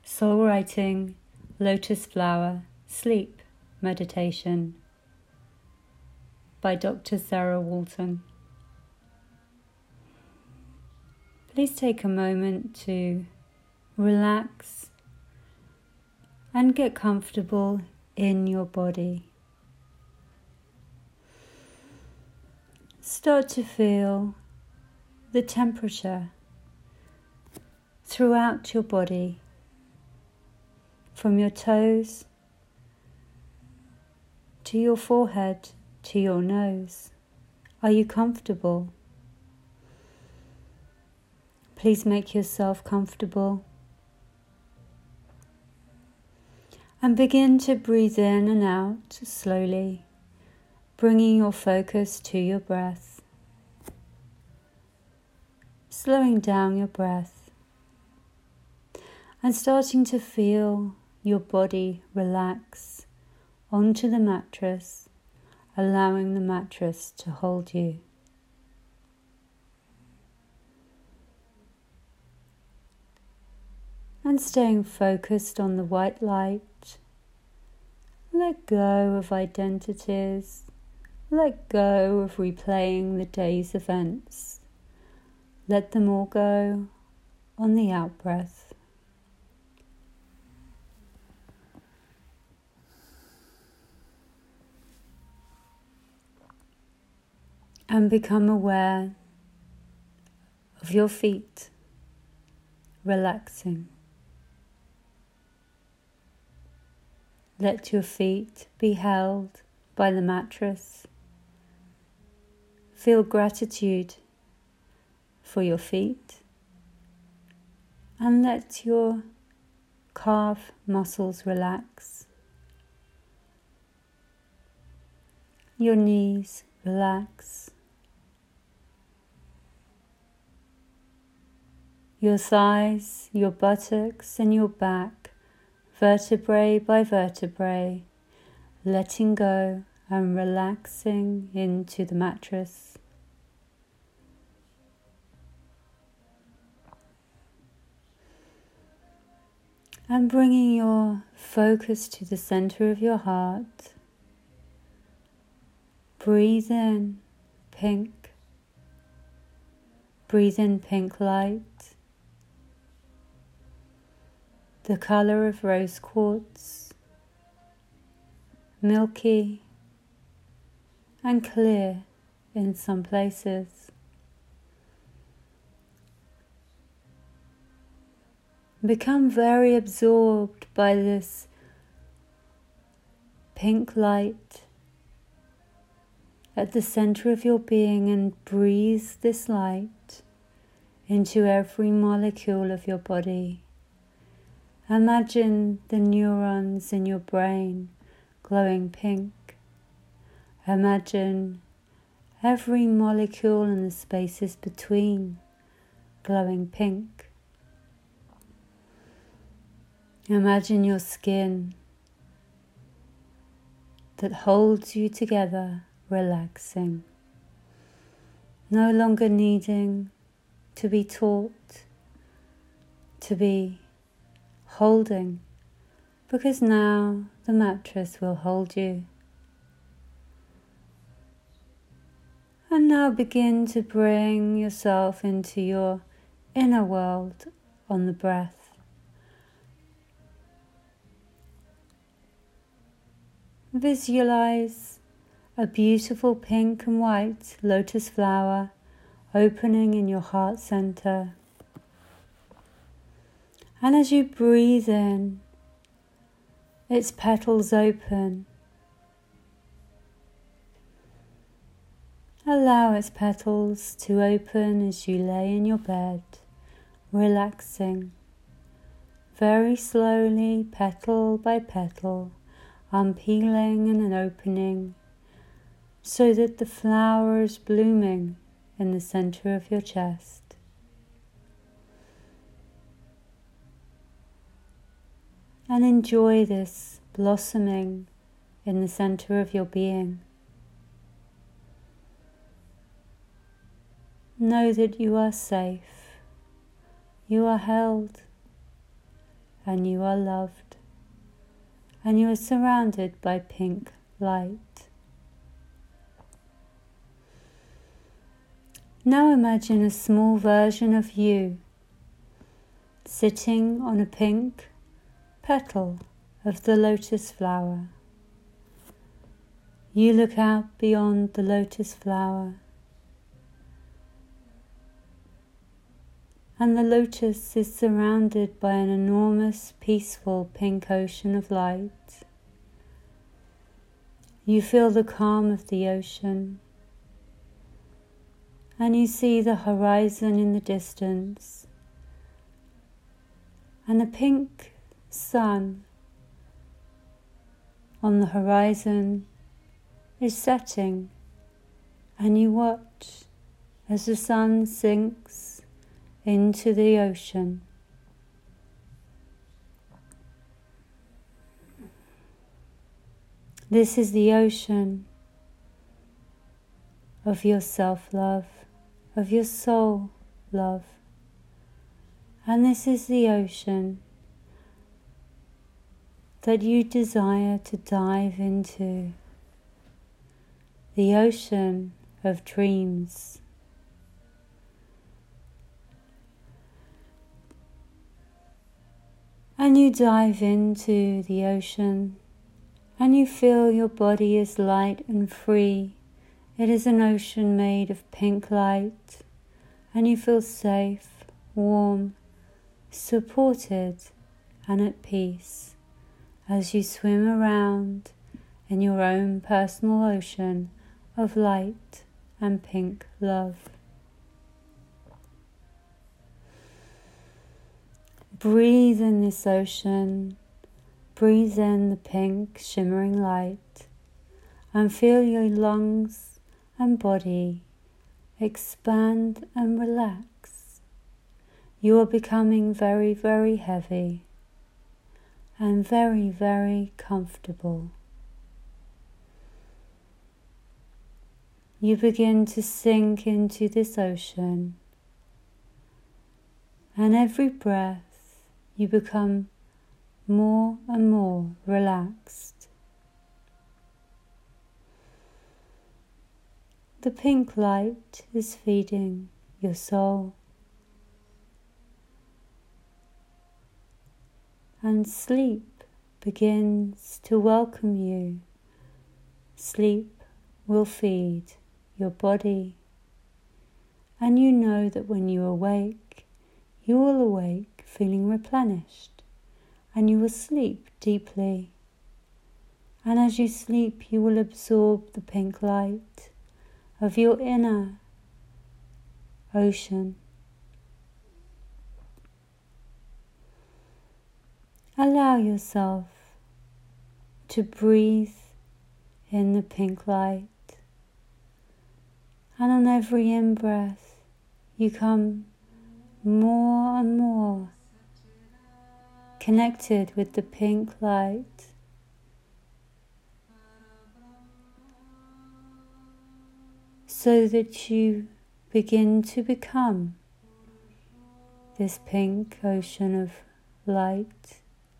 Soul Writing, Lotus Flower, Sleep Meditation by Dr. Sarah Walton. Please take a moment to relax and get comfortable in your body. Start to feel the temperature throughout your body, from your toes to your forehead to your nose. Are you comfortable? Please make yourself comfortable and begin to breathe in and out slowly, bringing your focus to your breath, slowing down your breath and starting to feel your body relax onto the mattress, allowing the mattress to hold you. And staying focused on the white light. Let go of identities. Let go of replaying the day's events. Let them all go on the out-breath. And become aware of your feet relaxing. Let your feet be held by the mattress. Feel gratitude for your feet and let your calf muscles relax. Your knees relax. Your thighs, your buttocks and your back, vertebrae by vertebrae, letting go and relaxing into the mattress. And bringing your focus to the center of your heart. Breathe in pink. Breathe in pink light. The color of rose quartz, milky and clear in some places. Become very absorbed by this pink light at the center of your being and breathe this light into every molecule of your body. Imagine the neurons in your brain glowing pink. Imagine every molecule and the spaces between glowing pink. Imagine your skin that holds you together, relaxing, no longer needing to be taught, to be holding, because now the mattress will hold you. And now begin to bring yourself into your inner world on the breath. Visualize a beautiful pink and white lotus flower opening in your heart center. And as you breathe in, its petals open. Allow its petals to open as you lay in your bed, relaxing, very slowly, petal by petal, unpeeling and opening, so that the flower is blooming in the center of your chest. And enjoy this blossoming in the center of your being. Know that you are safe. You are held and you are loved, and you are surrounded by pink light. Now imagine a small version of you sitting on a pink petal of the lotus flower. You look out beyond the lotus flower, and the lotus is surrounded by an enormous, peaceful pink ocean of light. You feel the calm of the ocean, and you see the horizon in the distance, and the pink sun on the horizon is setting, and you watch as the sun sinks into the ocean. This is the ocean of your self-love, of your soul love. And this is the ocean that you desire to dive into, the ocean of dreams. And you dive into the ocean, and you feel your body is light and free. It is an ocean made of pink light, and you feel safe, warm, supported, and at peace as you swim around in your own personal ocean of light and pink love. Breathe in this ocean, breathe in the pink shimmering light, and feel your lungs and body expand and relax. You are becoming very, very heavy and very, very comfortable. You begin to sink into this ocean, and every breath you become more and more relaxed. The pink light is feeding your soul, and sleep begins to welcome you. Sleep will feed your body, and you know that when you awake, you will awake feeling replenished, and you will sleep deeply. And as you sleep, you will absorb the pink light of your inner ocean. Allow yourself to breathe in the pink light, and on every in-breath you come more and more connected with the pink light. So that you begin to become this pink ocean of light.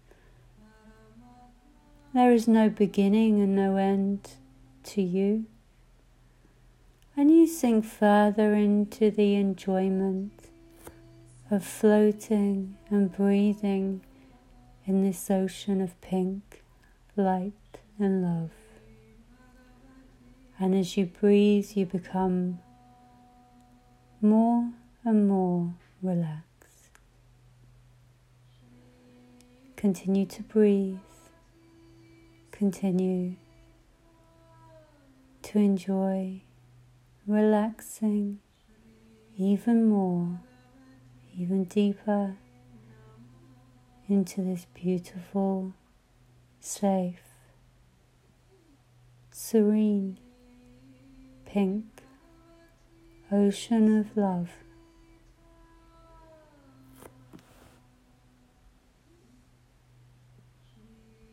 There is no beginning and no end to you. And you sink further into the enjoyment of floating and breathing in this ocean of pink light and love. And as you breathe, you become more and more relaxed. Continue to breathe. Continue to enjoy relaxing even more, even deeper into this beautiful, safe, serene, pink ocean of love.